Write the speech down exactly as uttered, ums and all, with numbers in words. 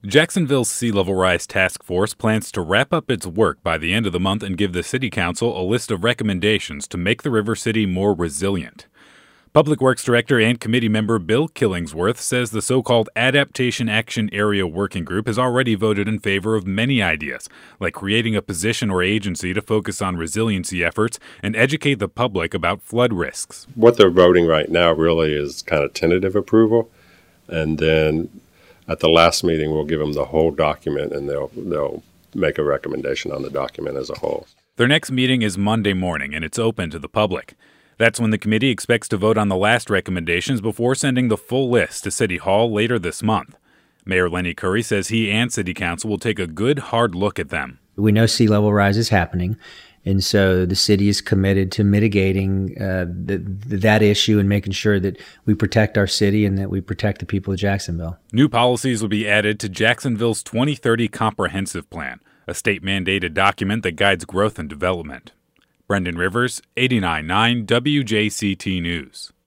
Jacksonville's Sea Level Rise Task Force plans to wrap up its work by the end of the month and give the City Council a list of recommendations to make the River City more resilient. Public Works Director and committee member Bill Killingsworth says the so-called Adaptation Action Area Working Group has already voted in favor of many ideas, like creating a position or agency to focus on resiliency efforts and educate the public about flood risks. What they're voting right now really is kind of tentative approval, and then at the last meeting, we'll give them the whole document, and they'll they'll make a recommendation on the document as a whole. Their next meeting is Monday morning, and it's open to the public. That's when the committee expects to vote on the last recommendations before sending the full list to City Hall later this month. Mayor Lenny Curry says he and City Council will take a good, hard look at them. We know sea level rise is happening, and so the city is committed to mitigating uh, the, that issue and making sure that we protect our city and that we protect the people of Jacksonville. New policies will be added to Jacksonville's twenty thirty Comprehensive Plan, a state-mandated document that guides growth and development. Brendan Rivers, eighty-nine point nine W J C T News.